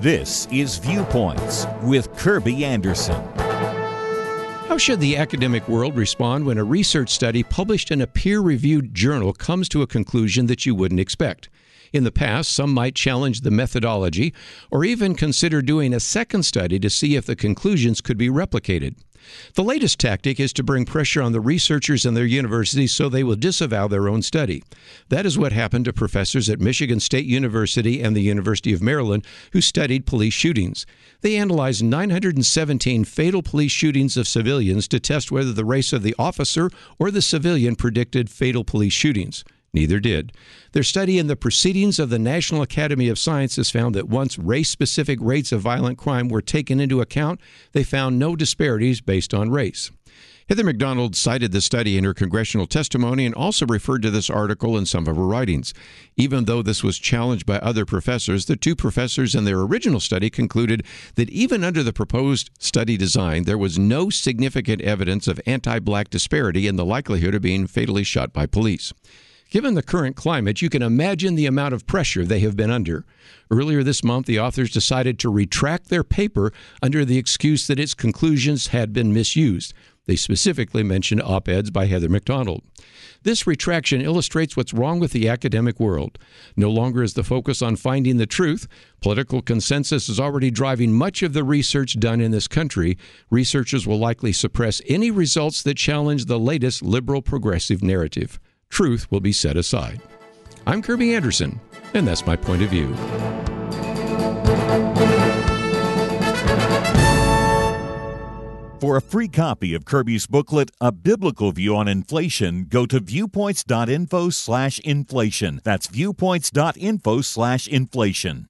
This is Viewpoints with Kirby Anderson. How should the academic world respond when a research study published in a peer-reviewed journal comes to a conclusion that you wouldn't expect? In the past, some might challenge the methodology or even consider doing a second study to see if the conclusions could be replicated. The latest tactic is to bring pressure on the researchers and their universities so they will disavow their own study. That is what happened to professors at Michigan State University and the University of Maryland who studied police shootings. They analyzed 917 fatal police shootings of civilians to test whether the race of the officer or the civilian predicted fatal police shootings. Neither did. Their study in the Proceedings of the National Academy of Sciences found that once race-specific rates of violent crime were taken into account, they found no disparities based on race. Heather Mac Donald cited the study in her congressional testimony and also referred to this article in some of her writings. Even though this was challenged by other professors, the two professors in their original study concluded that even under the proposed study design, there was no significant evidence of anti-black disparity in the likelihood of being fatally shot by police. Given the current climate, you can imagine the amount of pressure they have been under. Earlier this month, the authors decided to retract their paper under the excuse that its conclusions had been misused. They specifically mentioned op-eds by Heather Mac Donald. This retraction illustrates what's wrong with the academic world. No longer is the focus on finding the truth. Political consensus is already driving much of the research done in this country. Researchers will likely suppress any results that challenge the latest liberal progressive narrative. Truth will be set aside. I'm Kirby Anderson, and that's my point of view. For a free copy of Kirby's booklet, A Biblical View on Inflation, go to viewpoints.info/inflation. That's viewpoints.info/inflation.